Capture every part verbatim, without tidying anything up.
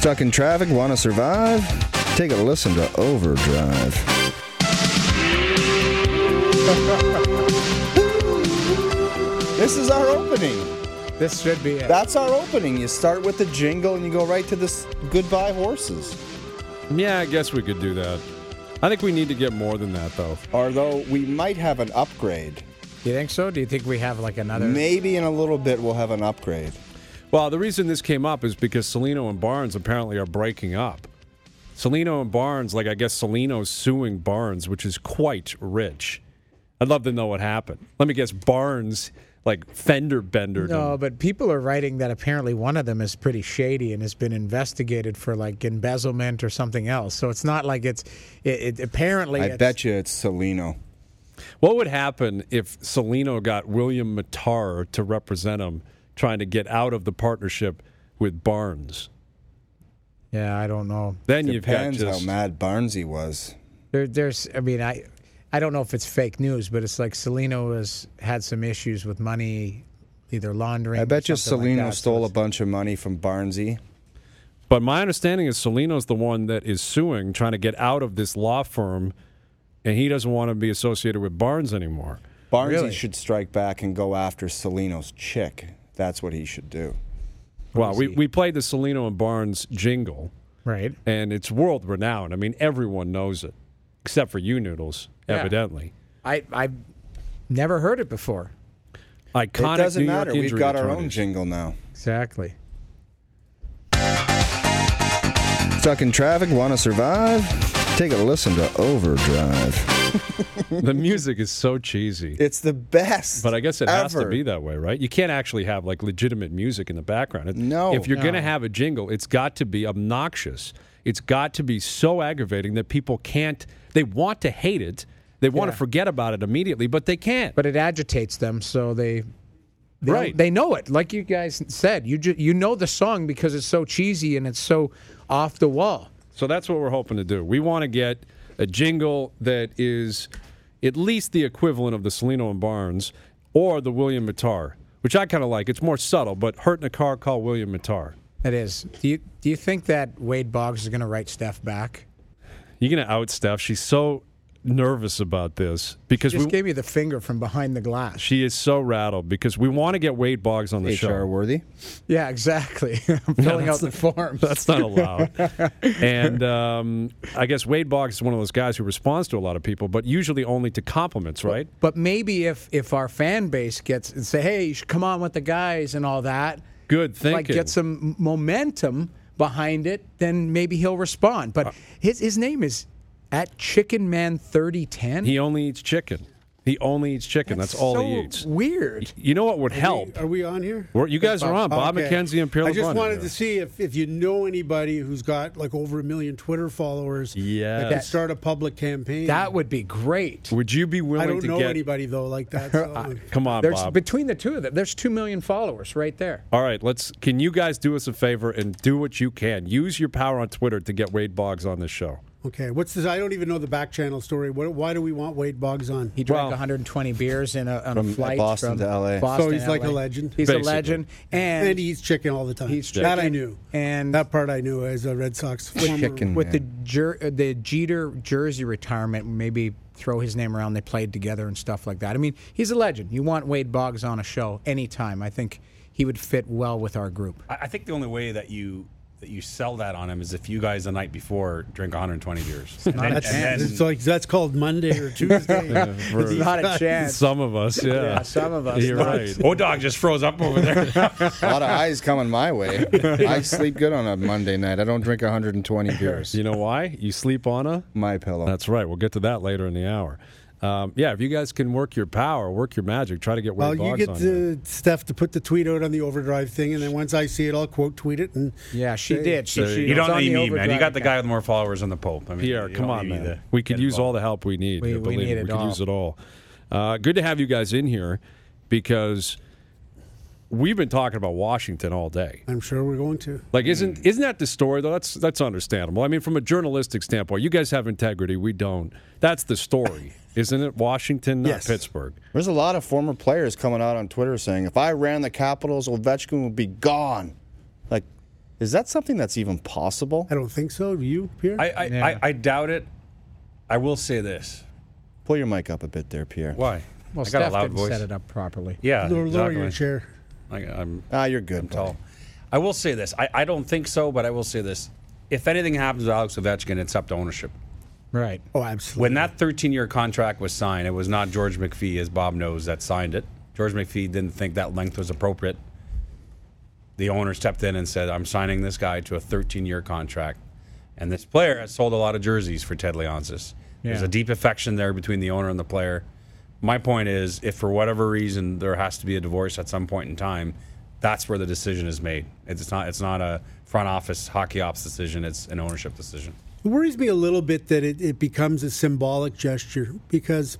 Stuck in traffic, want to survive? Take a listen to Overdrive. This is our opening. This should be it. That's our opening. You start with the jingle and you go right to this Goodbye Horses. Yeah, I guess we could do that. I think we need to get more than that, though. Although we might have an upgrade. You think so? Do you think we have like another? Maybe in a little bit we'll have an upgrade. Well, the reason this came up is because Cellino and Barnes apparently are breaking up. Cellino and Barnes, like I guess Cellino's suing Barnes, which is quite rich. I'd love to know what happened. Let me guess, Barnes like fender bender. No, him. but people are writing that apparently one of them is pretty shady and has been investigated for like embezzlement or something else. So it's not like it's it, it apparently. I it's, bet you it's Cellino. What would happen if Cellino got William Mattar to represent him, trying to get out of the partnership with Barnes? Yeah, I don't know. Then you've got Depends just how mad Barnesy was. There, there's, I mean, I, I don't know if it's fake news, but it's like Cellino has had some issues with money, either laundering. I bet or you something Cellino like that, stole so a bunch of money from Barnesy. But my understanding is Cellino's the one that is suing, trying to get out of this law firm, and he doesn't want to be associated with Barnes anymore. Barnesy Really? should strike back and go after Cellino's chick. That's what he should do. Well, we, we played the Cellino and Barnes jingle, Right. and it's world renowned. I mean, everyone knows it, except for you, Noodles, Yeah. evidently. I, I've never heard it before. Iconic It doesn't New York matter. We've injury got our own attorneys. jingle now. Exactly. Stuck in traffic, want to survive? Take a listen to Overdrive. The music is so cheesy. It's the best. But I guess it has to ever. be that way, right? You can't actually have like legitimate music in the background. It- No. If you're going to No. have a jingle, it's got to be obnoxious. It's got to be so aggravating that people can't, they want to hate it. They want Yeah. to forget about it immediately, but they can't. But it agitates them, so they, they Right. they know it. Like you guys said, you ju- you know the song because it's so cheesy and it's so off the wall. So that's what we're hoping to do. We want to get a jingle that is at least the equivalent of the Cellino and Barnes or the William Mattar, which I kind of like. It's more subtle, but hurt in a car, call William Mattar. It is. Do you do you think that Wade Boggs is going to write Steph back? You're going to out Steph. She's so nervous about this because Just we, gave you the finger from behind the glass. she is so rattled because we want to get Wade Boggs on the H R show. worthy. Yeah, exactly. I'm filling out the forms. That's not allowed. And um, I guess Wade Boggs is one of those guys who responds to a lot of people, but usually only to compliments, right? But maybe if if our fan base gets and say, "Hey, you should come on with the guys" and all that, Good thinking. like get some momentum behind it, then maybe he'll respond. But his his name is at Chicken Man thirty ten. He only eats chicken. He only eats chicken. That's, all so he eats. Weird. You know what would help? Are we on here? We're- you guys are on. Bob Okay. McKenzie and Pierre I just LeBrun wanted are to see if, if you know anybody who's got like over a million Twitter followers Yes. that could start a public campaign. That would be great. Would you be I willing don't to know get? anybody though like that. So. Come on, There's Bob. between the two of them. There's two million followers right there. All right, let's. Can you guys do us a favor and do what you can? Use your power on Twitter to get Wade Boggs on this show. Okay, what's this? I don't even know the back channel story. What, why do we want Wade Boggs on? He drank Well- one hundred twenty beers in a, on a From flight Boston from to L A. Boston So he's to like L A. a legend? He's Basically. a legend, and, And he eats chicken all the time. He's that I chicken, knew. and That part I knew as a Red Sox former. Chicken. with the man. Jer- uh, the Jeter jersey retirement, maybe throw his name around. They played together and stuff like that. I mean, he's a legend. You want Wade Boggs on a show anytime. I think he would fit well with our group. I I think the only way that you that you sell that on him is if you guys the night before drink one hundred twenty beers. And Not then- a and chance. then- It's like that's called Monday or Tuesday. It's not a chance. Some of us, yeah. Yeah, some of us. You're not- right. Oh, dog just froze up over there. A lot of eyes coming my way. I sleep good on a Monday night. I don't drink one hundred twenty beers. You know why? You sleep on a. My pillow. That's right. We'll get to that later in the hour. Um, yeah, if you guys can work your power, work your magic, try to get Wade Well, you Boggs get on here. uh, Steph to put the tweet out on the Overdrive thing, and then once I see it, I'll quote tweet it. And Yeah, she There- did. She, there she you you was don't on need the me, man. You Overdrive got the guy account. with more followers than the Pope. I mean, Pierre, you come don't on, need me man. to We could get use all involved. the help we need. We- here, we believe need me. it We could all. use it all. Uh, good to have you guys in here because we've been talking about Washington all day. I'm sure we're going to. Like, isn't isn't that the story though? That's that's understandable. I mean, from a journalistic standpoint, you guys have integrity. We don't. That's the story, isn't it? Washington, not Yes. Pittsburgh. There's a lot of former players coming out on Twitter saying, if I ran the Capitals, Ovechkin would be gone. Like, Is that something that's even possible? I don't think so. Do you, Pierre? I I, Yeah. I I doubt it. I will say this. Pull your mic up a bit there, Pierre. Why? Well, I got a Steph loud didn't voice. set it up properly. Yeah, lower, lower exactly. your chair. I, I'm Ah, you're good. I'm buddy. tall. I will say this. I, I don't think so, but I will say this. If anything happens with Alex Ovechkin, it's up to ownership. Right. Oh, absolutely. When that thirteen-year contract was signed, it was not George McPhee, as Bob knows, that signed it. George McPhee didn't think that length was appropriate. The owner stepped in and said, I'm signing this guy to a thirteen-year contract. And this player has sold a lot of jerseys for Ted Leonsis. There's Yeah. a deep affection there between the owner and the player. My point is, if for whatever reason there has to be a divorce at some point in time, that's where the decision is made. It's not it's not a front office hockey ops decision, it's an ownership decision. It worries me a little bit that it, it becomes a symbolic gesture because,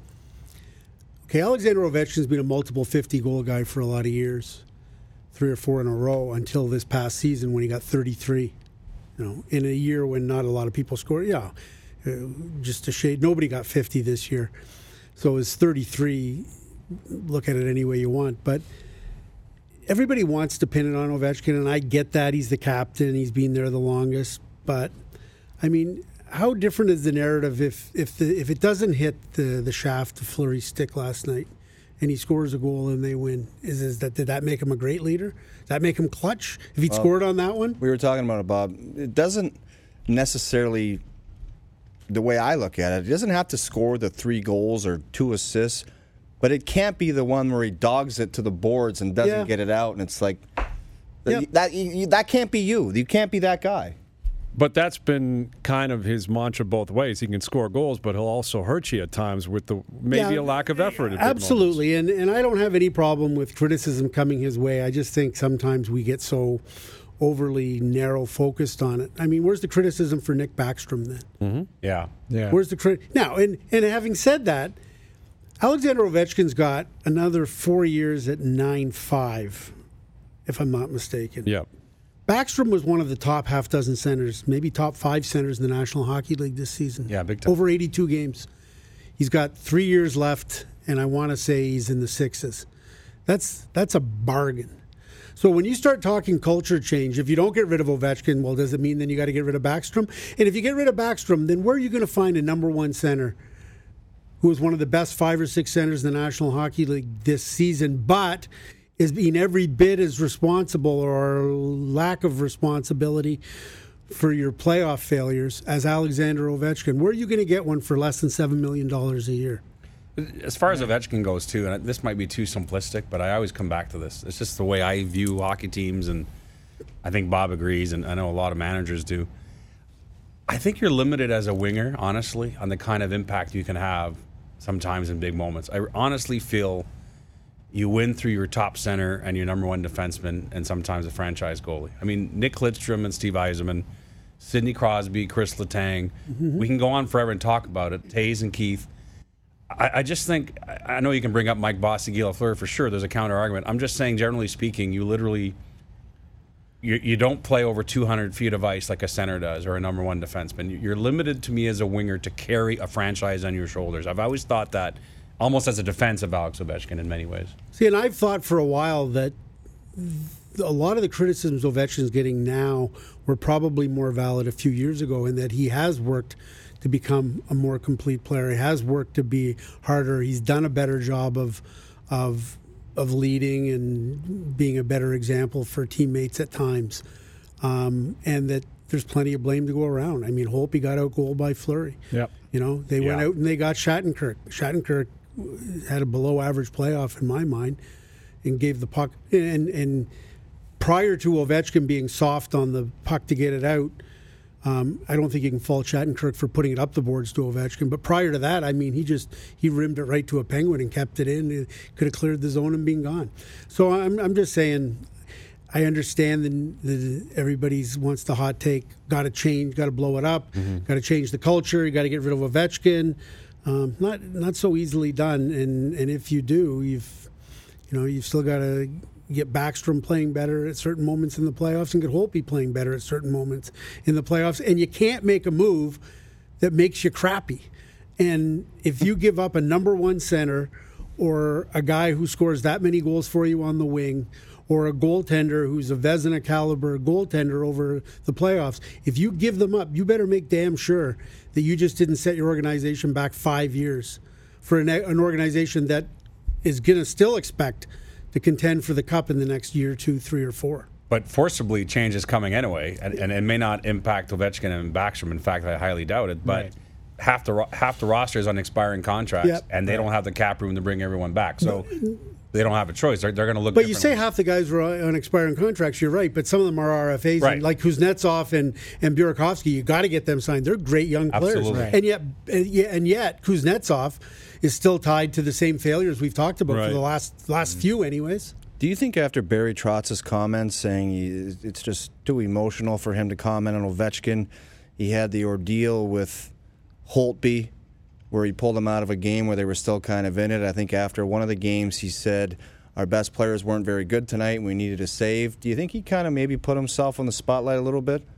okay, Alexander Ovechkin's been a multiple fifty-goal guy for a lot of years, three or four in a row until this past season when he got thirty-three. You know, in a year when not a lot of people scored. Yeah, uh, just a shade. Nobody got fifty this year. So it's thirty-three. Look at it any way you want. But everybody wants to pin it on Ovechkin, and I get that. He's the captain. He's been there the longest. But, I mean, how different is the narrative if if the, if it doesn't hit the, the shaft of Fleury's stick last night and he scores a goal and they win? Is, is that Did that make him a great leader? Does that make him clutch if he'd scored on that one? We were talking about it, Bob. It doesn't necessarily, the way I look at it, it doesn't have to score the three goals or two assists, but it can't be the one where he dogs it to the boards and doesn't Yeah. get it out, and it's like, Yep. that, you, that can't be you. You can't be that guy. But that's been kind of his mantra both ways. He can score goals, but he'll also hurt you at times with the maybe Yeah, a lack of effort. At big Absolutely, and and I don't have any problem with criticism coming his way. I just think sometimes we get so overly narrow focused on it. I mean, where's the criticism for Nick Backstrom then? Yeah. Yeah. Where's the crit? Now, and and having said that, Alexander Ovechkin's got another four years at nine five, if I'm not mistaken. Yep. Backstrom was one of the top half dozen centers, maybe top five centers in the National Hockey League this season. Yeah, big time. Over eighty-two games. He's got three years left, and I want to say he's in the sixes. That's that's a bargain. So when you start talking culture change, if you don't get rid of Ovechkin, well, does it mean then you got to get rid of Backstrom? And if you get rid of Backstrom, then where are you going to find a number one center who is one of the best five or six centers in the National Hockey League this season, but is being every bit as responsible or lack of responsibility for your playoff failures as Alexander Ovechkin? Where are you going to get one for less than seven million dollars a year? As far as Ovechkin goes, too, and this might be too simplistic, but I always come back to this. It's just the way I view hockey teams, and I think Bob agrees, and I know a lot of managers do. I think you're limited as a winger, honestly, on the kind of impact you can have sometimes in big moments. I honestly feel you win through your top center and your number one defenseman and sometimes a franchise goalie. I mean, Nick Lidstrom and Steve Yzerman, Sidney Crosby, Chris Letang. Mm-hmm. We can go on forever and talk about it. Taves and Keith. I, I just think, I know you can bring up Mike Bossy, Guy Lafleur for sure. There's a counter argument. I'm just saying, generally speaking, you literally, you, you don't play over two hundred feet of ice like a center does or a number one defenseman. You're limited to me as a winger to carry a franchise on your shoulders. I've always thought that almost as a defense of Alex Ovechkin in many ways. See, and I've thought for a while that a lot of the criticisms Ovechkin's getting now were probably more valid a few years ago, in that he has worked to become a more complete player. He has worked to be harder. He's done a better job of of of leading and being a better example for teammates at times, um, and that there's plenty of blame to go around. I mean, Holtby got out goal by Fleury. Yep. You know, they went Yeah. out and they got Shattenkirk. Shattenkirk had a below-average playoff in my mind, and gave the puck. And and prior to Ovechkin being soft on the puck to get it out, um, I don't think you can fault Shattenkirk for putting it up the boards to Ovechkin. But prior to that, I mean, he just he rimmed it right to a Penguin and kept it in. It could have cleared the zone and been gone. So I'm I'm just saying, I understand that the, everybody's wants the hot take. Got to change. Got to blow it up. Mm-hmm. Got to change the culture. You got to get rid of Ovechkin. Um, not not so easily done. And and if you do, you've you know you've still got to get Backstrom playing better at certain moments in the playoffs and get Holtby playing better at certain moments in the playoffs. And you can't make a move that makes you crappy. And if you give up a number one center or a guy who scores that many goals for you on the wing, or a goaltender who's a Vezina caliber goaltender over the playoffs, if you give them up, you better make damn sure that you just didn't set your organization back five years for an, an organization that is going to still expect to contend for the cup in the next year, two, three, or four. But forcibly, change is coming anyway, and, and it may not impact Ovechkin and Backstrom. In fact, I highly doubt it. But Right. half the ro- half the roster is on expiring contracts, Yep. and they don't have the cap room to bring everyone back. So they don't have a choice. They're, they're going to look. But you say differently. half the guys were on expiring contracts. You're right, but some of them are R F As, Right. and like Kuznetsov and and Burakovsky. You got to get them signed. They're great young players, Absolutely. Right. and yet and yet, and yet Kuznetsov is still tied to the same failures we've talked about Right. for the last last few, anyways. Do you think after Barry Trotz's comments saying he, it's just too emotional for him to comment on Ovechkin, he had the ordeal with Holtby where he pulled him out of a game where they were still kind of in it? I think after one of the games he said, our best players weren't very good tonight and we needed a save. Do you think he kind of maybe put himself on the spotlight a little bit?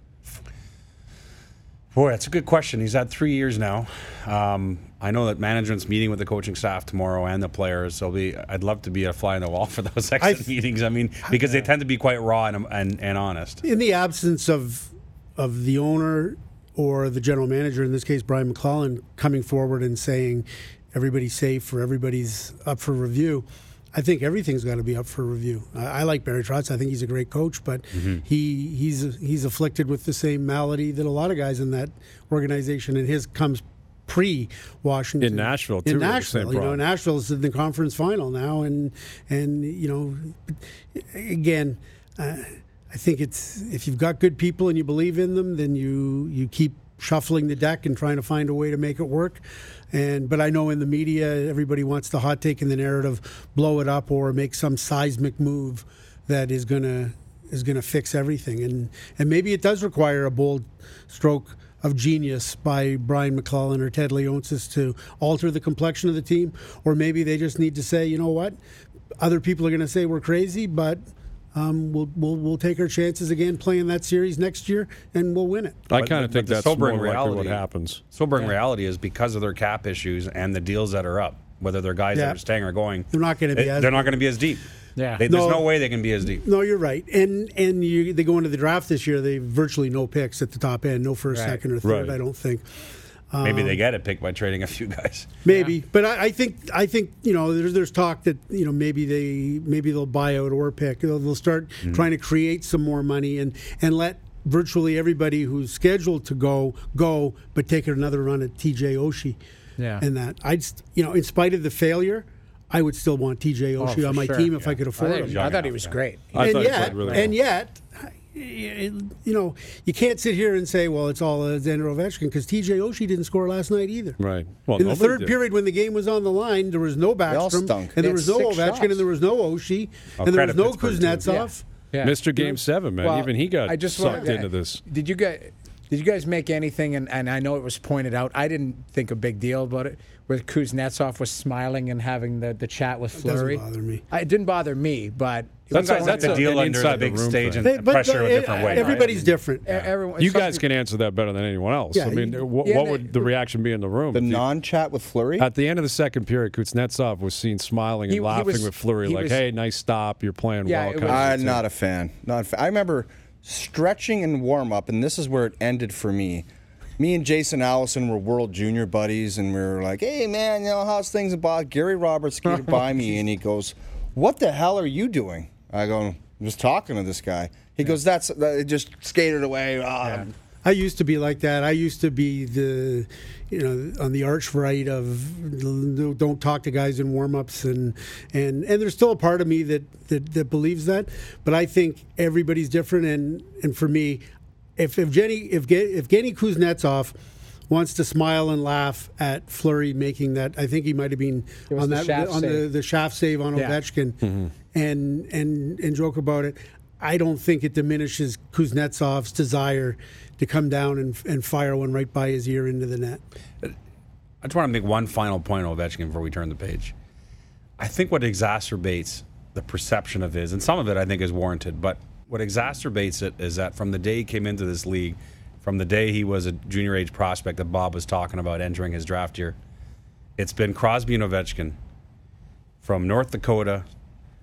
Boy, that's a good question. He's had three years now. Um, I know that management's meeting with the coaching staff tomorrow and the players. So be, I'd love to be a fly on the wall for those exit I've- meetings. I mean, because they tend to be quite raw and, and, and honest. In the absence of of the owner or the general manager, in this case Brian McClellan, coming forward and saying everybody's safe or everybody's up for review, I think everything's got to be up for review. I, I like Barry Trotz. I think he's a great coach, but Mm-hmm. he he's he's afflicted with the same malady that a lot of guys in that organization, and his comes pre-Washington. In Nashville, too, In we have the Nashville, same you know, problem. Nashville's in the conference final now, and and you know, again. Uh, I think it's if you've got good people and you believe in them, then you you keep shuffling the deck and trying to find a way to make it work. And but I know in the media, everybody wants the hot take and the narrative, blow it up or make some seismic move that is gonna is gonna fix everything. And and maybe it does require a bold stroke of genius by Brian McClellan or Ted Leonsis to alter the complexion of the team, or maybe they just need to say, you know what, other people are going to say we're crazy, but. Um, we'll, we'll we'll take our chances again playing that series next year, and we'll win it. I But- kind of but think the that's more sobering likely what reality- happens. Sobering reality is because of their cap issues and the deals that are up, whether they're guys Yeah. that are staying or going, They're not gonna be they- as they're not deep. going to be as deep. Yeah. They, there's No. no way they can be as deep. No, you're right. And and you, they go into the draft this year. They have virtually no picks at the top end, no first, Right. second, or third. Right. I don't think. Maybe Um, they get it picked by trading a few guys. Maybe, but I, I think I think you know there's there's talk that you know maybe they maybe they'll buy out or pick. They'll, they'll start trying to create some more money and and let virtually everybody who's scheduled to go go, but take another run at T J Oshie. Yeah. And that I'd st- you know in spite of the failure, I would still want T J Oshie for on my sure, team if I yeah. could I, afford think, him. I thought he enough, was yeah. great. I and thought he yet, played really and well. yet, you know, you can't sit here and say, "Well, it's all Alexander Ovechkin," because T J Oshie didn't score last night either. Right. Well, In the nobody third did. period, when the game was on the line, there was no all Backstrom, stunk. and They there had was no six Ovechkin, shots. and there was no Oshie, Oh, and there was credit no Pittsburgh, too. Kuznetsov. Yeah. Mister Game Seven, man. Well, Even he got I just sucked wanted- into this. Did you guys? Did you guys make anything? And, and I know it was pointed out. I didn't think a big deal about it. Where Kuznetsov was smiling and having the, the chat with doesn't Fleury. bother me. I, it didn't bother me, but That's Sometimes a- that's that's a a- deal an under the inside the big room stage thing. and They- but pressure the- a different way. right? everybody's different. e- everyone. You some guys people- can answer that better than anyone else. Yeah, I mean, you- what, yeah, what they- would the reaction be in the room? The if you- non-chat with Fleury? At the end of the second period, Kuznetsov was seen smiling and He- he laughing was- with Fleury, he like, was- "Hey, nice stop. You're playing Yeah, well." it kind of I'm thing. not a fan. Not a fan. I remember stretching in warm up, and this is where it ended for me. Me and Jason Allison were World Junior buddies, and we were like, "Hey, man, you know how's things about?" Gary Roberts skated by me, and he goes, "What the hell are you doing?" I go, "I'm just talking to this guy." He goes, "That's that, it just skated away." Ah. I used to be like that. I used to be the, you know, on the arch right of don't talk to guys in warm-ups, and and and there's still a part of me that that, that believes that, but I think everybody's different, and and for me, if if Jenny if Ge- if Genny Kuznetsov wants to smile and laugh at Fleury making that, I think he might have been It was on the that shaft on the, save. the shaft save on Yeah. Ovechkin, and and and joke about it. I don't think it diminishes Kuznetsov's desire to come down and, and fire one right by his ear into the net. I just want to make one final point on Ovechkin before we turn the page. I think what exacerbates the perception of his, and some of it I think is warranted, but what exacerbates it is that from the day he came into this league, from the day he was a junior age prospect that Bob was talking about entering his draft year, it's been Crosby and Ovechkin from North Dakota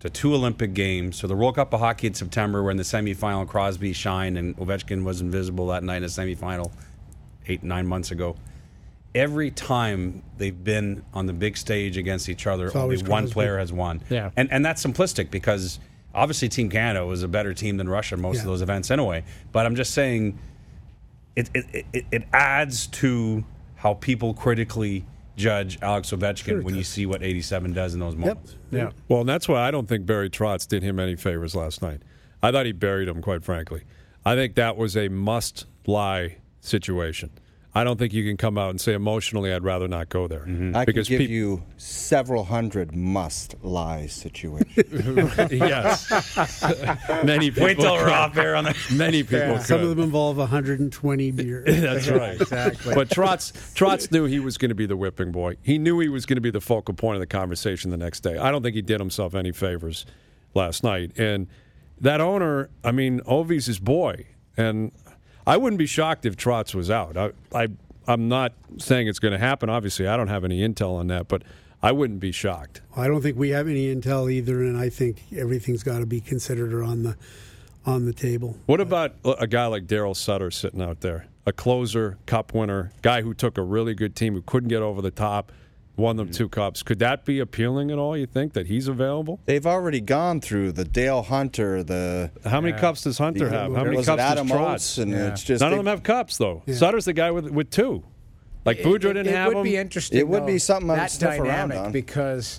to two Olympic games, to the World Cup of Hockey in September, where in the semifinal Crosby shined and Ovechkin was invisible that night in the semifinal eight, nine months ago. Every time they've been on the big stage against each other, It's only always one Crosby. player has won. Yeah. And and that's simplistic because obviously Team Canada was a better team than Russia in most Yeah. of those events anyway. But I'm just saying it it, it, it adds to how people critically judge Alex Ovechkin Sure it when you does. see what eighty-seven does in those moments. Yeah. Well, and that's why I don't think Barry Trotz did him any favors last night. I thought he buried him, quite frankly. I think that was a must-lie situation. I don't think you can come out and say emotionally, I'd rather not go there. I Because can give peop- you several hundred must-lie situations. yes. Many people Wait till we're could. off there on the. Many people Some of could. them involve one hundred twenty beers. That's right. Exactly. But Trotz, Trotz knew he was going to be the whipping boy. He knew he was going to be the focal point of the conversation the next day. I don't think he did himself any favors last night. And that owner, I mean, Ovi's his boy. And I wouldn't be shocked if Trotz was out. I, I, I'm not saying it's going to happen. Obviously, I don't have any intel on that, but I wouldn't be shocked. I don't think we have any intel either, and I think everything's got to be considered or on the on the table. What about a guy like Daryl Sutter sitting out there? A closer, cup winner, guy who took a really good team who couldn't get over the top, won them two cups. Could that be appealing at all, you think, that he's available? They've already gone through the Dale Hunter, the How many cups does Hunter have? How many was cups it does Adam Trotz? Oates, and Yeah. it's just None they- of them have cups, though. Sutter's the guy with with two. Like Boudreaux didn't it, it have would them. be interesting. It would be though, something I would that sniff around dynamic on. because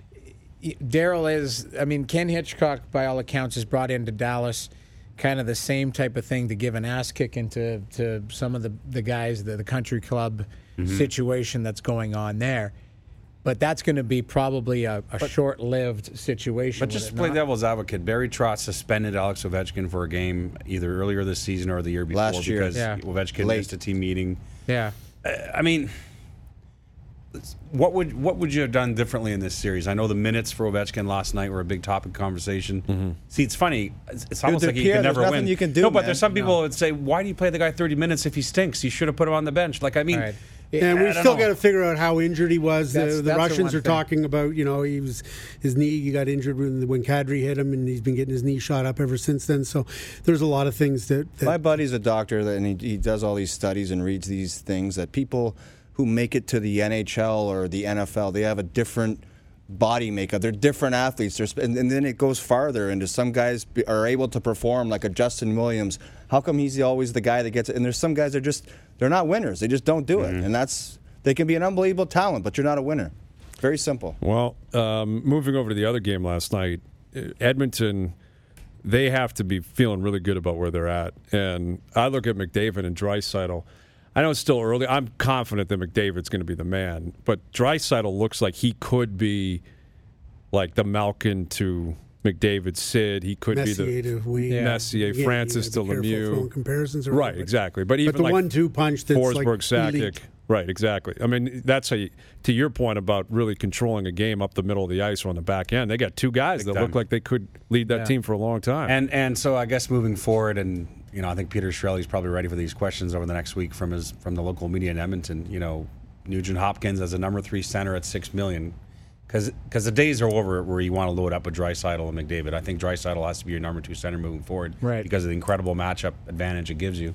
Daryl is. I mean, Ken Hitchcock, by all accounts, is brought into Dallas, kind of the same type of thing to give an ass kicking to to some of the the guys, the, the country club Mm-hmm. situation that's going on there. But that's going to be probably a, a short-lived situation. But would just it to play not? devil's advocate, Barry Trotz suspended Alex Ovechkin for a game either earlier this season or the year before Last year. because Yeah. Ovechkin Late. missed a team meeting. Yeah. I mean, what would what would you have done differently in this series? I know the minutes for Ovechkin last night were a big topic of conversation. Mm-hmm. See, it's funny. It's, it's almost they're like he Pierre, can never there's win. nothing you can do, no, but man. there's some people that would say, "Why do you play the guy thirty minutes if he stinks? You should have put him on the bench." Like, I mean, Right. And I we've don't still know. got to figure out how injured he was. That's- the that's the Russians one are thing. talking about, you know, he was his knee. He got injured when when Kadri hit him, and he's been getting his knee shot up ever since then. So there's a lot of things that. that My buddy's a doctor, that- and he, he does all these studies and reads these things that people who make it to the N H L or the N F L, they have a different body makeup. They're different athletes. They're, sp- and, and then it goes farther into some guys be, are able to perform like a Justin Williams. How come he's the, always the guy that gets it? And there's some guys that are just, they're not winners. They just don't do it. And that's, they can be an unbelievable talent, but you're not a winner. Very simple. Well, um, moving over to the other game last night, uh, Edmonton, they have to be feeling really good about where they're at. And I look at McDavid and Draisaitl. I know it's still early. I'm confident that McDavid's going to be the man, but Draisaitl looks like he could be like the Malkin to McDavid Sid. He could Messier be the to Wayne. Messier, Again, Francis you to gotta be careful Lemieux. throwing comparisons around, Right, but- exactly. But even But the like one-two punch that's Forsberg, like Sakic. elite. Right, exactly. I mean, that's how you, to your point about really controlling a game up the middle of the ice or on the back end. They got two guys Big that look time. like they could lead that Yeah. team for a long time. And and so I guess moving forward, and you know, I think Peter Chiarelli's probably ready for these questions over the next week from his from the local media in Edmonton. You know, Nugent Hopkins as a number three center at six million, because because the days are over where you want to load up with Draisaitl and McDavid. I think Draisaitl has to be your number two center moving forward, Right. Because of the incredible matchup advantage it gives you.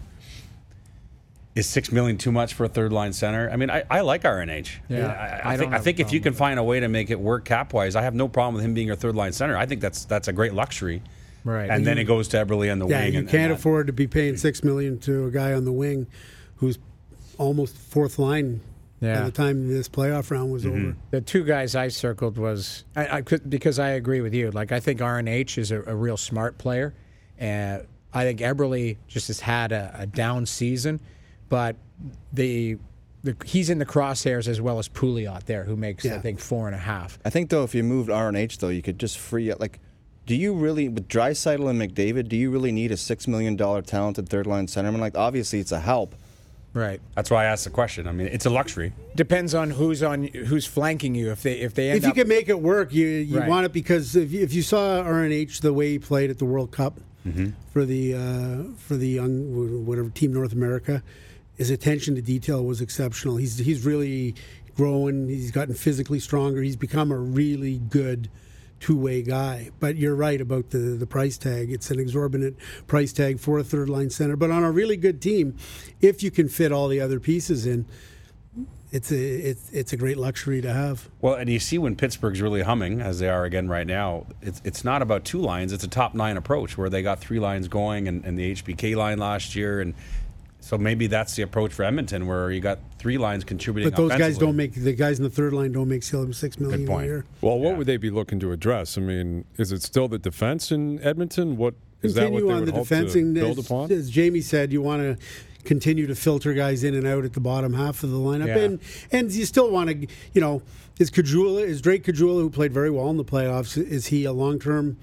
Is six million too much for a third line center? I mean, I, I like R N H. Yeah, I, I, I think don't I have think a if you problem can with find a way to make it work cap wise, I have no problem with him being your third line center. I think that's that's a great luxury. Right. And then it goes to Eberle on the Yeah, wing. you and, can't and that- afford to be paying six million to a guy on the wing who's almost fourth line Yeah. by the time this playoff round was over. The two guys I circled was I, I could because I agree with you. Like I think R N H is a, a real smart player, and I think Eberle just has had a, a down season, but the, the he's in the crosshairs as well as Pouliot there, who makes I Yeah. think four and a half. I think, though, if you moved R and H, though, you could just free up. Like, do you really, with Draisaitl and McDavid, do you really need a six million dollars talented third line centerman? Like, obviously, it's a help. Right. That's why I asked the question. I mean, it's a luxury. Depends on who's on who's flanking you. If they if they end If you up can make it work, you you Right. want it because if you, if you saw R N H the way he played at the World Cup for the uh, for the young whatever team North America, his attention to detail was exceptional. He's he's really growing. He's gotten physically stronger. He's become a really good two-way guy. But you're right about the, the price tag. It's an exorbitant price tag for a third-line center. But on a really good team, if you can fit all the other pieces in, it's a it's it's a great luxury to have. Well, and you see when Pittsburgh's really humming, as they are again right now, it's it's not about two lines, it's a top nine approach where they got three lines going and, and the H B K line last year. And so maybe that's the approach for Edmonton where you got three lines contributing. But those guys don't make, the guys in the third line don't make six million Good point. a year. Well, what Yeah. would they be looking to address? I mean, is it still the defense in Edmonton? What is that? What Continue they on would the hope defense, to and build as, upon? as Jamie said, you want to continue to filter guys in and out at the bottom half of the lineup, Yeah. and and you still want to, you know, is Kajula, is Drake Kajula, who played very well in the playoffs, is he a long term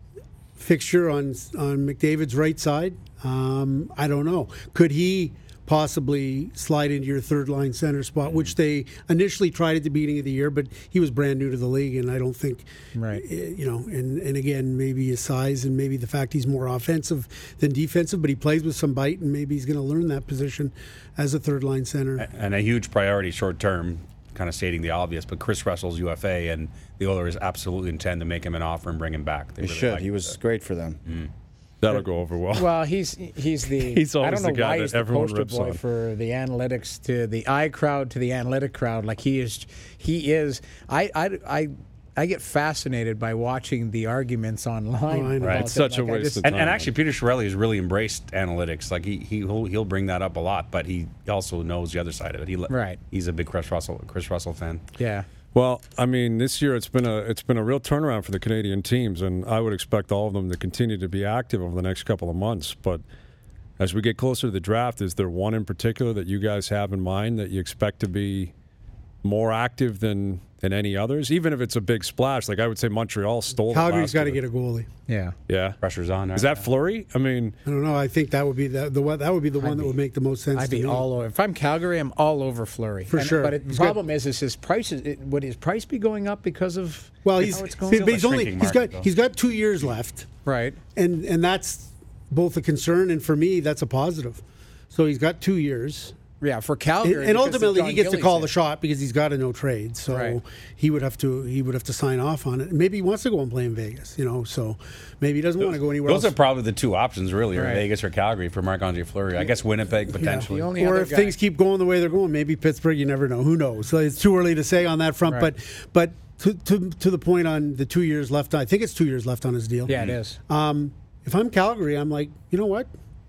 fixture on on McDavid's right side? Um, I don't know. Could he possibly slide into your third line center spot, which they initially tried at the beginning of the year, but he was brand new to the league, and I don't think, Right. eh, you know, and, and again, maybe his size and maybe the fact he's more offensive than defensive, but he plays with some bite, and maybe he's going to learn that position as a third line center. And a huge priority short term, kind of stating the obvious, but Chris Russell's U F A, and the Oilers absolutely intend to make him an offer and bring him back. They He really should. like He was it. great for them. Mm. That'll go over well. Well, he's he's the He's I always don't know the guy why that he's the everyone poster rips boy on. for the analytics to the I crowd to the analytic crowd. Like he is, he is. I I I, I get fascinated by watching the arguments online. Oh, I know. about Right. it. It's such a Like, I waste just- of And, time. and actually, Peter Chiarelli has really embraced analytics. Like he he he'll, he'll bring that up a lot, but he also knows the other side of it. He le- Right. He's a big Chris Russell Chris Russell fan. Yeah. Well, I mean, this year it's been a it's been a real turnaround for the Canadian teams, and I would expect all of them to continue to be active over the next couple of months. But as we get closer to the draft, is there one in particular that you guys have in mind that you expect to be more active than than any others? Even if it's a big splash, like I would say Montreal stole. Calgary's got to get get a goalie. Yeah. Yeah, Pressure's on. is right? that Fleury? I mean, I don't know. I think that would be the, the one- that would be the one that be- would make the most sense I'd to be me. all over. If I'm Calgary, I'm all over Fleury. For And- sure. But it, the He's got- problem is, is his price. Is, it, would his price be going up because of Well, how he's it's going? but Still a he's only shrinking he's market, got though. he's got two years left, Right. and and that's both a concern and for me that's a positive. So he's got two years. Yeah. For And, Calgary, and because of ultimately, John he gets to Gillies call in the it. shot because he's got a no trade. So Right. he would have to he would have to sign off on it. Maybe he wants to go and play in Vegas, you know. So maybe he doesn't want to go anywhere Those else. are probably the two options, really, or Right. Vegas or Calgary for Marc-Andre Fleury. I guess Winnipeg potentially. The only or other if guy- things keep going the way they're going, maybe Pittsburgh. You never know. Who knows? So it's too early to say on that front. Right. But but to, to to the point on the two years left, I think it's two years left on his deal. Yeah, it is. Um, if I'm Calgary, I'm like, you know what?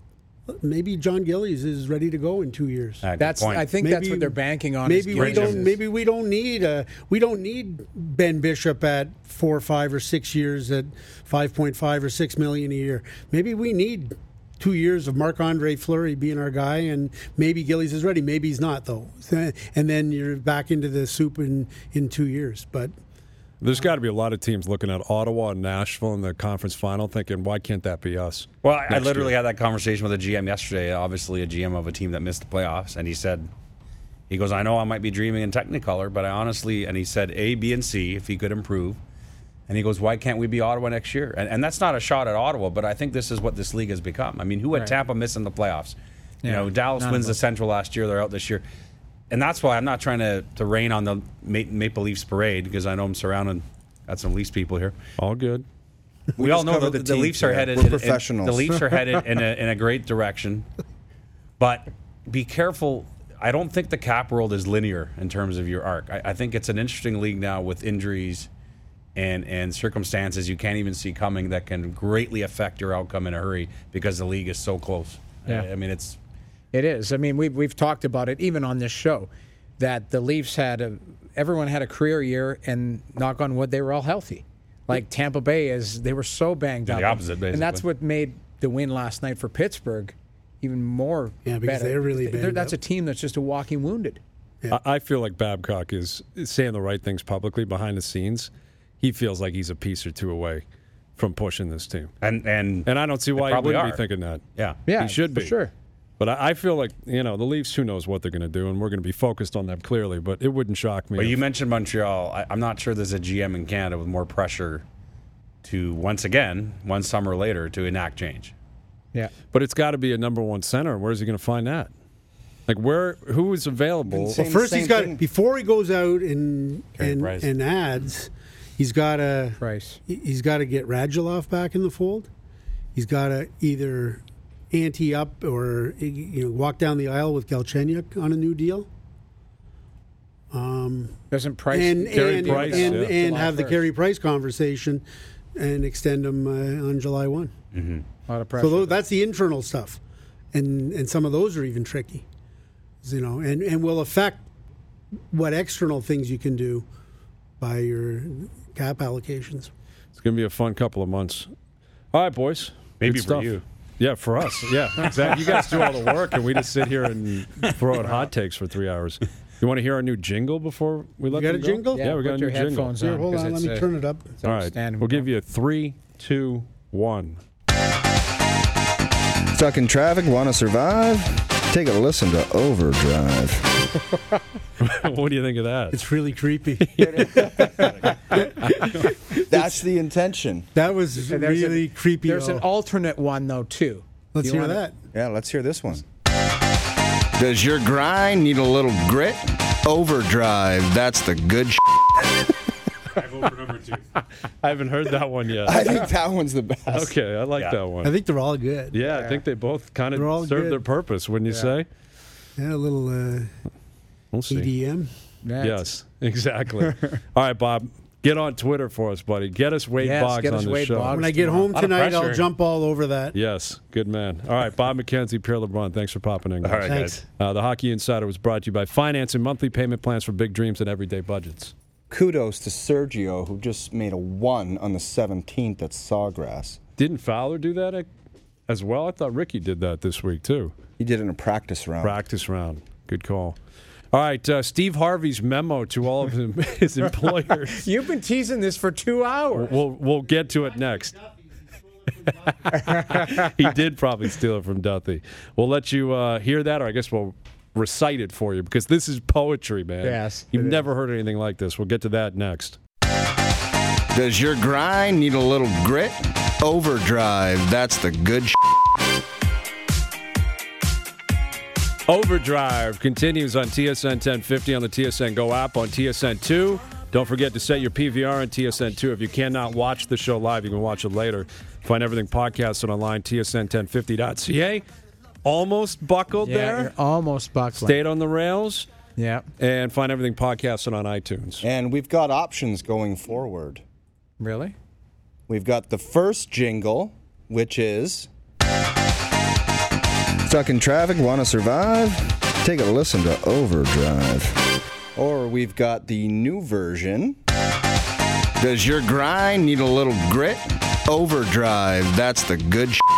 Maybe John Gillies is ready to go in two years. Ah, good That's. point. I think Maybe- that's what they're banking on. is Maybe we Gillies. don't. Maybe we don't need. Uh, we don't need Ben Bishop at four, five, or six years at five point five or six million a year. Maybe we need two years of Marc-Andre Fleury being our guy, and maybe Gillies is ready. Maybe he's not though. And then you're back into the soup in in two years. But there's got to be a lot of teams looking at Ottawa and Nashville in the conference final, thinking, "Why can't that be us?" Well, I, I next literally year? had that conversation with a G M yesterday, obviously a G M of a team that missed the playoffs, and he said, he goes, I know I might be dreaming in Technicolor, but I honestly, and he said A, B, and C, if he could improve. And he goes, why can't we be Ottawa next year? And, and that's not a shot at Ottawa, but I think this is what this league has become. I mean, who had Right. Tampa missing the playoffs? You Yeah, know, Dallas none wins of the them. Central last year, they're out this year. And that's why I'm not trying to, to rain on the Ma- Maple Leafs parade, because I know I'm surrounded, got some Leafs people here. All good. We, all just know cover the, the the team Leafs are today. headed. We're in- in- professionals. the Leafs are headed in a in a great direction, but be careful. I don't think the cap world is linear in terms of your arc. I, I think it's an interesting league now with injuries and and circumstances you can't even see coming that can greatly affect your outcome in a hurry because the league is so close. Yeah. I, I mean, it's It is. I mean, we've we've talked about it even on this show, that the Leafs had a everyone had a career year, and knock on wood, they were all healthy. Like Tampa Bay is, they were so banged The up. opposite, and that's basically. what made the win last night for Pittsburgh even more. Yeah, because better. they're really They're- banged That's up. a team that's just a walking wounded. I, I feel like Babcock is saying the right things publicly behind the scenes. He feels like he's a piece or two away from pushing this team, and and and I don't see They why he probably wouldn't are. be thinking that. yeah. Yeah, he should for be. sure. But I, I feel like, you know, the Leafs, who knows what they're going to do, and we're going to be focused on them clearly, but it wouldn't shock me. But if- you mentioned Montreal. I, I'm not sure there's a G M in Canada with more pressure to once again, one summer later, to enact change. Yeah. but it's got to be a number one center. Where's he going to find that? Like, where? Who is available? Same- well, first same he's got thing. before he goes out and Carey and, Price. and adds, He's got to Price. he's got to get Radulov back in the fold. He's got to either ante up or you know walk down the aisle with Galchenyuk on a new deal. Um, Doesn't Price and Carey and, Price, and, yeah. and July have the first. Carey Price conversation and extend him uh, on July first. A lot of pressure. So tho- that's the internal stuff, and and some of those are even tricky, you know, and, and will affect what external things you can do by your cap allocations. It's going to be a fun couple of months. All right, boys. Maybe Good for stuff. you. Yeah, for us. Yeah, exactly. You guys do all the work, and we just sit here and throw out hot takes for three hours. You want to hear our new jingle before we let You got them a go? jingle? Yeah, we got a put new your jingle. headphones Here, on. hold 'cause on, let it's, me uh, turn it up. it's All right, outstanding. we'll give you a three, two, one. Stuck in traffic, want to survive? Take a listen to Overdrive. What do you think of that? It's really creepy. That's the intention. That was And there's really a- creepy. There's though. an alternate one though too. Let's You hear wanna- that. Yeah, let's hear this one. Does your grind need a little grit? Overdrive, that's the good sh**. I haven't heard that one yet. I think that one's the best. Okay, I like Yeah. that one. I think they're all good. yeah, I think they both kind They're all of serve good. their purpose, wouldn't you say? Yeah, a little uh, We'll see. E D M. That's- Yes, exactly. All right, Bob, get on Twitter for us, buddy. Get us Wade Yes, Boggs get us on the Wade show. Boggs. When I get home Lot of tonight, I'll pressure. jump all over that. Yes, good man. All right, Bob McKenzie, Pierre LeBrun, thanks for popping in. All guys. right, Thanks. guys. Uh, the Hockey Insider was brought to you by financing monthly payment plans for big dreams and everyday budgets. Kudos to Sergio, who just made a one on the seventeenth at Sawgrass. Didn't Fowler do that uh, as well? I thought Ricky did that this week, too. He did it in a practice round. Practice round. Good call. All right, uh, Steve Harvey's memo to all of his, his employers. You've been teasing this for two hours. We'll, we'll get to it next. He did probably steal it from Duthie. We'll let you uh, hear that, or I guess we'll recite it for you, because this is poetry, man. Yes, You've it never heard anything like this. We'll get to that next. Does your grind need a little grit? Overdrive, that's the good sh**. Overdrive continues on T S N ten fifty on the T S N Go app, on T S N two. Don't forget to set your P V R on T S N two. If you cannot watch the show live, you can watch it later. Find everything podcasted online, T S N ten fifty dot C A. Almost buckled Yeah, there. you're almost buckling. Stayed on the rails. Yeah, And find everything podcasted on iTunes. And we've got options going forward. really? We've got the first jingle, which is Stuck in traffic, want to survive? Take a listen to Overdrive. Or we've got the new version. Does your grind need a little grit? Overdrive, that's the good sh**.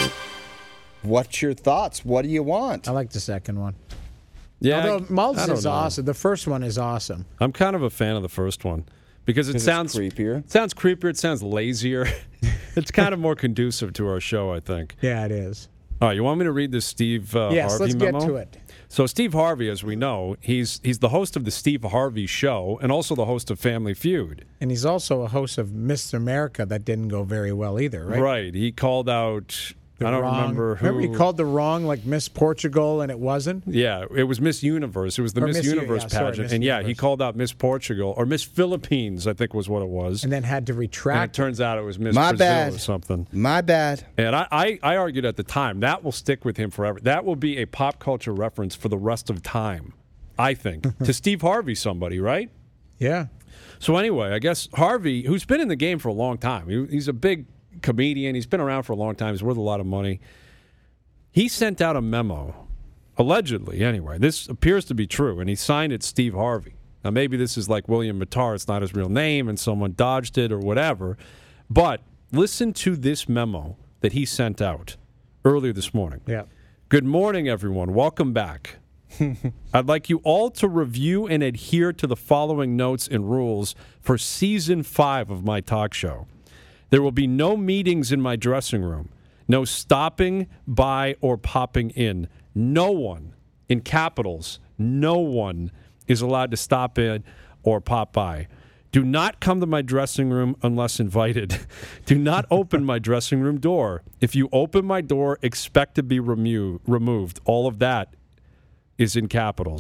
What's your thoughts? What do you want? I like the second one. Yeah, Although I Mullins don't is know. awesome. The first one is awesome. I'm kind of a fan of the first one because it 'Cause it's sounds creepier. It sounds creepier. It sounds lazier. It's kind of more conducive to our show, I think. Yeah, it is. All right, you want me to read this Steve uh, yes, Harvey let's memo? get to it. So Steve Harvey, as we know, he's he's the host of the Steve Harvey Show and also the host of Family Feud. And he's also a host of Mister America that didn't go very well either, right? Right. He called out. The I don't wrong- remember who. Remember he called the wrong like Miss Portugal and it wasn't? Yeah, it was Miss Universe. It was the Or Miss, Miss U- Universe yeah, sorry, pageant, Miss and yeah, he Universe. called out Miss Portugal or Miss Philippines, I think was what it was. And then had to And it retract. turns out it was Miss My Brazil bad. or something. My bad. And I, I, I argued at the time that will stick with him forever. That will be a pop culture reference for the rest of time, I think, to Steve Harvey, somebody, right? yeah. So anyway, I guess Harvey, who's been in the game for a long time, he, he's a big comedian. He's been around for a long time. He's worth a lot of money. He sent out a memo, allegedly anyway. This appears to be true, and he signed it Steve Harvey. Now, maybe this is like William Mattar. It's not his real name, and someone dodged it or whatever. But listen to this memo that he sent out earlier this morning. Yeah. Good morning, everyone. Welcome back. I'd like you all to review and adhere to the following notes and rules for season five of my talk show. There will be no meetings in my dressing room, no stopping by or popping in. No one, in capitals, no one is allowed to stop in or pop by. Do not come to my dressing room unless invited. Do not open my dressing room door. If you open my door, expect to be remo- removed. All of that is in capitals.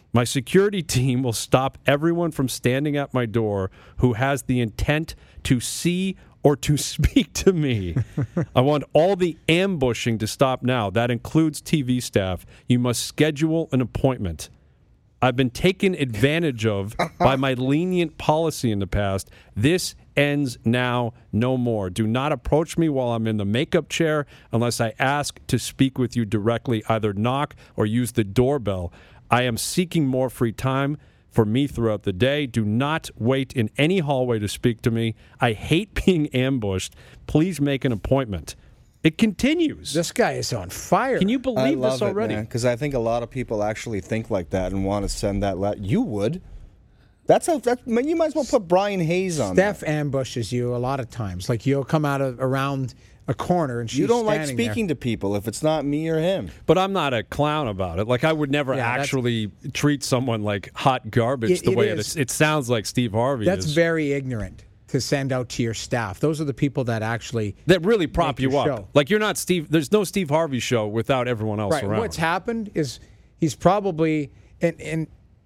My security team will stop everyone from standing at my door who has the intent to see or to speak to me. I want all the ambushing to stop now. That includes T V staff. You must schedule an appointment. I've been taken advantage of by my lenient policy in the past. This ends now, no more. Do not approach me while I'm in the makeup chair unless I ask to speak with you directly. Either knock or use the doorbell. I am seeking more free time for me throughout the day. Do not wait in any hallway to speak to me. I hate being ambushed. Please make an appointment. It continues. This guy is on fire. Can you I believe love this it, already? Because I think a lot of people actually think like that and want to send that letter. You would. That's how. That, you might as well put Brian Hayes on. Steph that. ambushes you a lot of times. Like you'll come out of around a corner and she's You don't like standing speaking there. to people if it's not me or him. But I'm not a clown about it. Like, I would never Yeah, that's- actually treat someone like hot garbage It- the it way is. it, it sounds like Steve Harvey That's is. very ignorant to send out to your staff. Those are the people that actually that really prop make you your up. show. Like, you're not Steve. There's no Steve Harvey show without everyone else right. around. What's happened is he's probably and and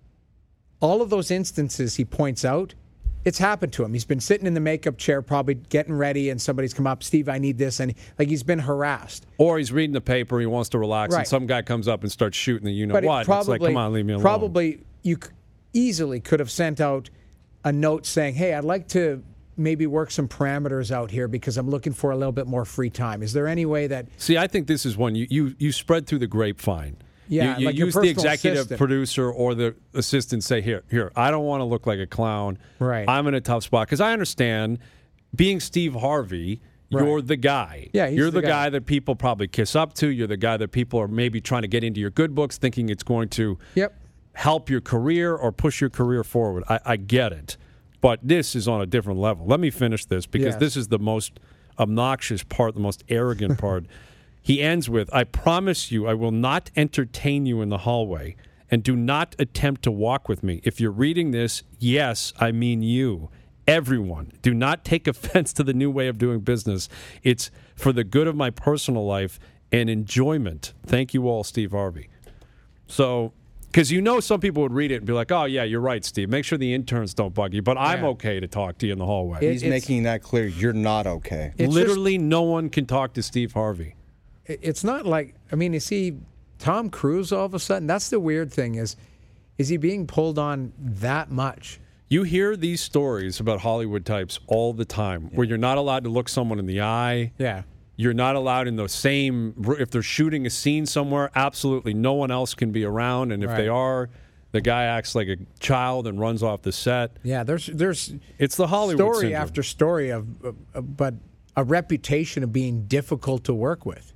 all of those instances he points out. It's happened to him. He's been sitting in the makeup chair, probably getting ready, and somebody's come up, Steve, I need this, and like he's been harassed. Or he's reading the paper, he wants to relax, Right. and some guy comes up and starts shooting the you know But what. it And probably, it's like, come on, leave me alone. Probably you c- easily could have sent out a note saying, hey, I'd like to maybe work some parameters out here because I'm looking for a little bit more free time. Is there any way that See, I think this is one you, you, you spread through the grapevine. Yeah, you, you like your use the personal executive assistant. producer or the assistant. Say, here, here. I don't want to look like a clown. Right. I'm in a tough spot because I understand being Steve Harvey. You're Right. the guy. Yeah, he's you're the the, guy. guy. that people probably kiss up to. You're the guy that people are maybe trying to get into your good books, thinking it's going to Yep. help your career or push your career forward. I, I get it, but this is on a different level. Let me finish this because Yes. this is the most obnoxious part, the most arrogant part. He ends with, I promise you I will not entertain you in the hallway, and do not attempt to walk with me. If you're reading this, yes, I mean you. Everyone, do not take offense to the new way of doing business. It's for the good of my personal life and enjoyment. Thank you all, Steve Harvey. So, because you know some people would read it and be like, oh, yeah, you're right, Steve. Make sure the interns don't bug you. But I'm Yeah. okay to talk to you in the hallway. It- He's it's- making that clear. You're not okay. It's Literally no one can talk to Steve Harvey. it's not like I mean, is he Tom Cruise all of a sudden? That's the weird thing is is he being pulled on that much? You hear these stories about Hollywood types all the time where you're not allowed to look someone in the eye. Yeah. You're not allowed in the same, if they're shooting a scene somewhere, absolutely no one else can be around. And if they Right. are, the guy acts like a child and runs off the set. Yeah, there's there's It's the Hollywood story syndrome. after story of, of, of but a reputation of being difficult to work with.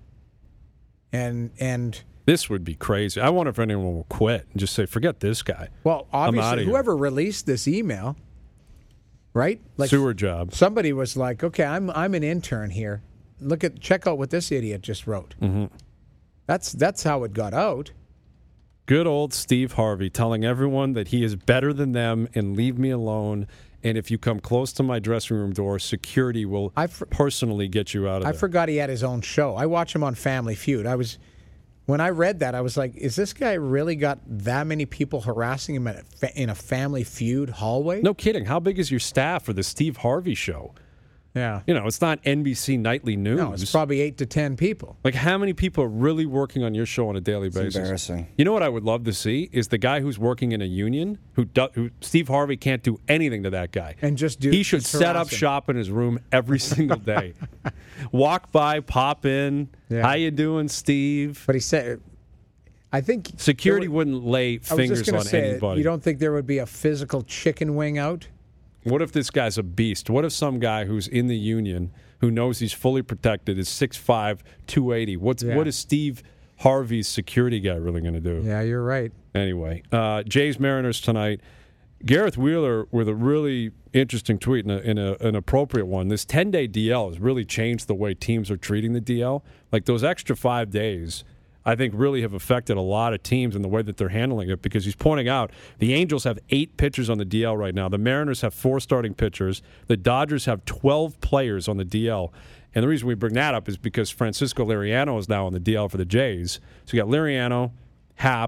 And and This would be crazy. I wonder if anyone will quit and just say, forget this guy. well, outta obviously here. whoever released this email, right? Like Sewer job. somebody was like, "Okay, I'm I'm an intern here. Look at check out what this idiot just wrote." Mm-hmm. That's that's how it got out. Good old Steve Harvey telling everyone that he is better than them and leave me alone. And if you come close to my dressing room door, security will I for- personally get you out of I there. forgot he had his own show. I watch him on Family Feud. I was when I read that, I was like, "Is this guy really got that many people harassing him at a fa- in a Family Feud hallway?" No kidding. How big is your staff for the Steve Harvey show? Yeah. You know, it's not N B C Nightly News. No, it's probably eight to ten people. Like, how many people are really working on your show on a daily basis? embarrassing. You know what I would love to see is the guy who's working in a union who, do, who Steve Harvey can't do anything to that guy. And just do- He should just set up harass him. shop in his room every single day. Walk by, pop in. Yeah. How you doing, Steve? But he said, I think Security there would- wouldn't lay I was fingers just gonna on say, anybody. you don't think there would be a physical chicken wing out? What if this guy's a beast? What if some guy who's in the union who knows he's fully protected is six five, two eighty? What's Yeah. what is Steve Harvey's security guy really going to do? Yeah, you're right. Anyway, uh, Jays Mariners tonight. Gareth Wheeler with a really interesting tweet and, a, and a, an appropriate one. This ten-day D L has really changed the way teams are treating the D L. Like those extra five days, I think really have affected a lot of teams in the way that they're handling it because he's pointing out the Angels have eight pitchers on the D L right now. The Mariners have four starting pitchers. The Dodgers have twelve players on the D L. And the reason we bring that up is because Francisco Liriano is now on the D L for the Jays. So you got Liriano, Happ,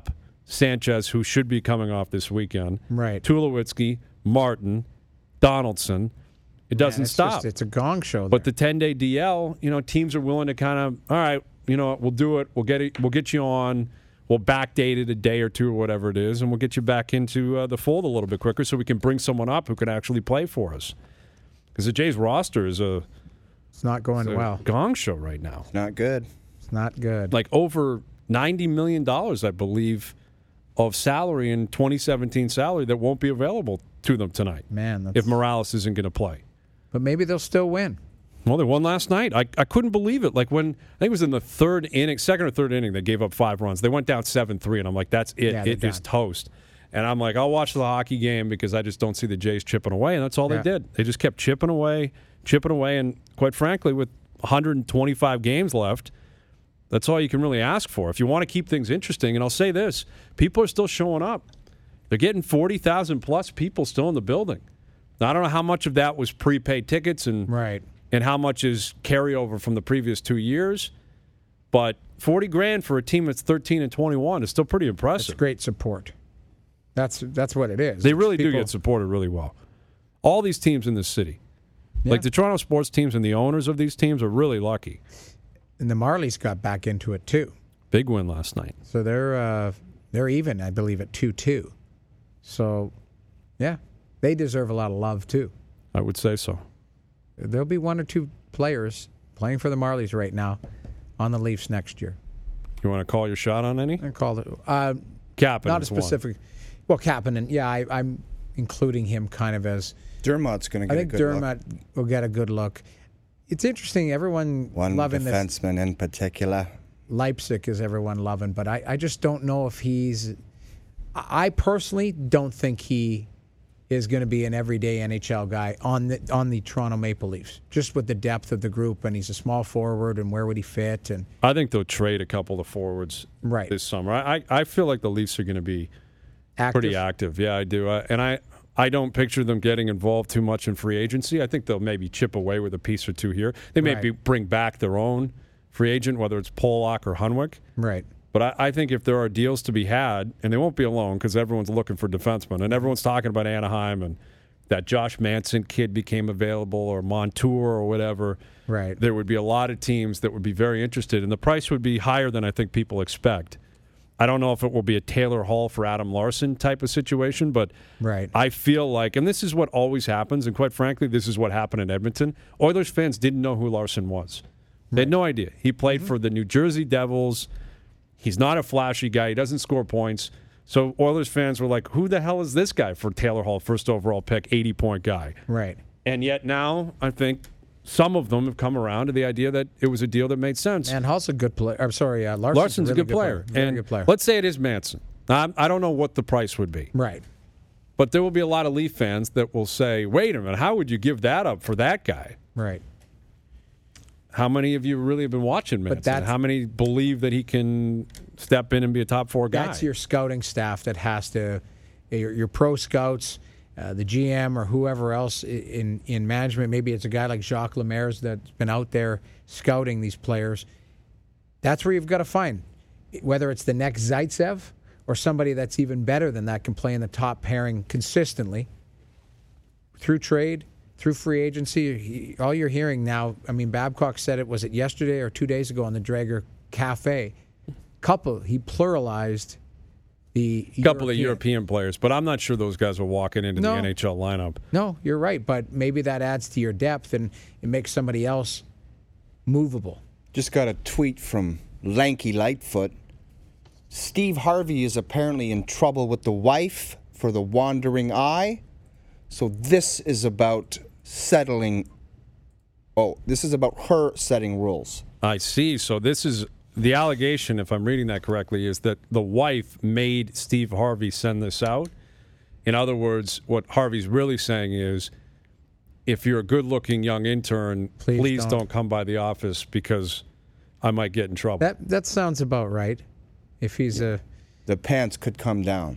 Sanchez, who should be coming off this weekend. Right. Tulowitzki, Martin, Donaldson. It doesn't Man, it's stop. Just, it's a gong show. But there. the ten-day D L, you know, teams are willing to kind of, all right, you know, we'll do it. We'll get it. We'll get you on. We'll backdate it a day or two or whatever it is, and we'll get you back into uh, the fold a little bit quicker so we can bring someone up who can actually play for us. Because the Jays roster is a, it's not going it's a well. gong show right now. Not good. It's not good. Like over ninety million dollars, I believe, of salary in twenty seventeen salary that won't be available to them tonight. Man, that's, if Morales isn't going to play. But maybe they'll still win. Well, they won last night. I, I couldn't believe it. Like when I think it was in the third inning, second or third inning, they gave up five runs. They went down seven three, and I'm like, that's it. Yeah, they're it is done. toast. And I'm like, I'll watch the hockey game because I just don't see the Jays chipping away. And that's all Yeah. they did. They just kept chipping away, chipping away. And quite frankly, with one hundred twenty-five games left, that's all you can really ask for. If you want to keep things interesting, and I'll say this, people are still showing up. They're getting forty thousand plus people still in the building. Now, I don't know how much of that was prepaid tickets and Right. and how much is carryover from the previous two years, but forty grand for a team that's thirteen and twenty-one is still pretty It's impressive. great support. That's that's what it is. They really do People- get supported really well. All these teams in this city, Yeah. like the Toronto sports teams and the owners of these teams, are really lucky. And the Marlies got back into it too. Big win last night. So they're uh, they're even, I believe, at two two. So, yeah, they deserve a lot of love too. I would say so. There'll be one or two players playing for the Marlies right now on the Leafs next year. You want to call your shot on any? I call it uh, Kapanen not a is one. specific. Well, Kapanen, yeah, I, I'm including him kind of as. Dermott's going to I get think a good Dermott look. will get a good look. It's interesting. Everyone One loving this. defenseman in particular. Leipzig is everyone loving, but I, I just don't know if he's. I personally don't think he is going to be an everyday N H L guy on the on the Toronto Maple Leafs. Just with the depth of the group, and he's a small forward, and where would he fit? And I think they'll trade a couple of forwards Right. this summer. I, I, I feel like the Leafs are going to be active. pretty active. Yeah, I do. I, and I, I don't picture them getting involved too much in free agency. I think they'll maybe chip away with a piece or two here. They may Right. be, bring back their own free agent, whether it's Pollock or Hunwick. Right. But I, I think if there are deals to be had, and they won't be alone because everyone's looking for defensemen, and everyone's talking about Anaheim and that Josh Manson kid became available, or Montour or whatever. Right. There would be a lot of teams that would be very interested, and the price would be higher than I think people expect. I don't know if it will be a Taylor Hall for Adam Larson type of situation, but Right. I feel like, and this is what always happens, and quite frankly, this is what happened in Edmonton. Oilers fans didn't know who Larson was. They had no idea. He played for the New Jersey Devils. He's not a flashy guy. He doesn't score points. So Oilers fans were like, who the hell is this guy for Taylor Hall, first overall pick, eighty-point guy? Right. And yet now I think some of them have come around to the idea that it was a deal that made sense. And Hall's a good player. I'm sorry, uh, Larson's, Larson's a, a really good player. Very and good player. let's say it is Manson. Now, I don't know what the price would be. Right. But there will be a lot of Leaf fans that will say, wait a minute, how would you give that up for that guy? Right. How many of you really have been watching Manson? that's- How many believe that he can step in and be a top four guy? That's your scouting staff that has to, your, your pro scouts, uh, the G M or whoever else i- in, in management. Maybe it's a guy like Jacques Lemaire that's been out there scouting these players. That's where you've got to find, whether it's the next Zaitsev or somebody that's even better than that, can play in the top pairing consistently through trade, through free agency. He, all you're hearing now, I mean, Babcock said it, was it yesterday or two days ago on the Drager Cafe? Couple, he pluralized the a couple of European players, but I'm not sure those guys are walking into No. the N H L lineup. No, you're right, but maybe that adds to your depth and it makes somebody else movable. Just got a tweet from Lanky Lightfoot. Steve Harvey is apparently in trouble with the wife for the wandering eye. So this is about settling. Oh, this is about her setting rules. I see. So this is the allegation, if I'm reading that correctly, is that the wife made Steve Harvey send this out. In other words, what Harvey's really saying is, if you're a good-looking young intern, Please please, don't. don't. come by the office because I might get in trouble. That that sounds about right. If he's a, The pants could come down.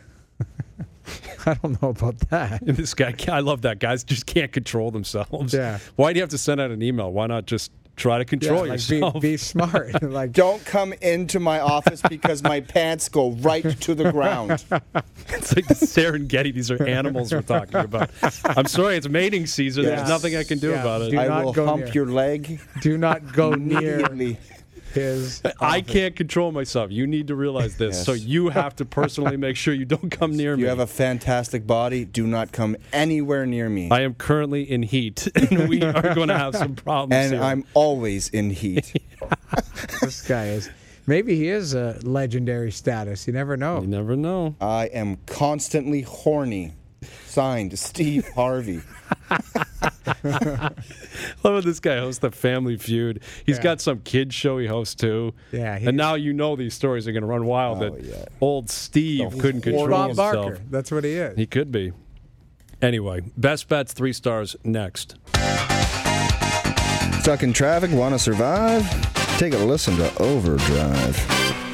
I don't know about that. And this guy, I love that. Guys just can't control themselves. Yeah. Why do you have to send out an email? Why not just Try to control like yourself. Be, be smart. Like Don't come into my office because my pants go right to the ground. It's like the Serengeti. These are animals we're talking about. I'm sorry, it's mating season. Yes. There's nothing I can do Yeah. about it. Do I not will go hump near. your leg do not go near immediately. his. I office. can't control myself. You need to realize this. Yes. So you have to personally make sure you don't come near me. You have a fantastic body. Do not come anywhere near me. I am currently in heat, and we are going to have some problems and here. I'm always in heat. This guy is. Maybe he is a legendary status. You never know. You never know. I am constantly horny. Signed, Steve Harvey. Love how this guy hosts the Family Feud. He's Yeah. got some kid show he hosts too. Yeah, he- and now you know these stories are going to run wild. Oh, that yeah. old Steve The couldn't control Bob himself. Barker. That's what he is. He could be. Anyway, best bets three stars next. Stuck in traffic, want to survive? Take a listen to Overdrive.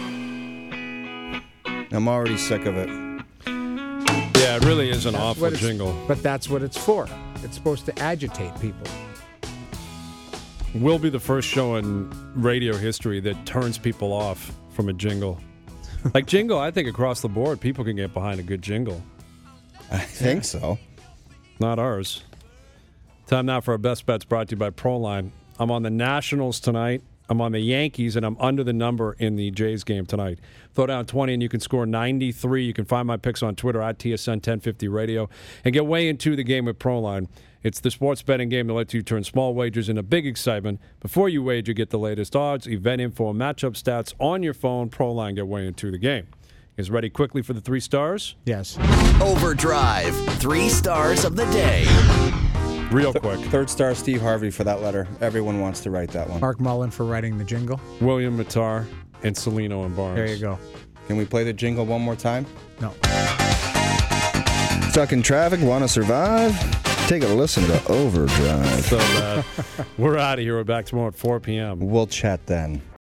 I'm already sick of it. Yeah, it really is an That's awful what it's- jingle. But that's what it's for. It's supposed to agitate people. Will be the first show in radio history that turns people off from a jingle. Like jingle, I think across the board, people can get behind a good jingle. I think so. Not ours. Time now for our best bets brought to you by Proline. I'm on the Nationals tonight. I'm on the Yankees, and I'm under the number in the Jays game tonight. Throw down twenty, and you can score ninety-three. You can find my picks on Twitter at T S N ten fifty Radio and get way into the game with Proline. It's the sports betting game that lets you turn small wagers into big excitement. Before you wager, get the latest odds, event info, and matchup stats on your phone. Proline, get way into the game. Is ready quickly for the three stars? Yes. Overdrive, three stars of the day. Real quick. Third star, Steve Harvey for that letter. Everyone wants to write that one. Mark Mullen for writing the jingle. William Matar and Celino and Barnes. There you go. Can we play the jingle one more time? No. Stuck in traffic, want to survive? Take a listen to Overdrive. So bad. We're out of here. We're back tomorrow at four p.m. We'll chat then.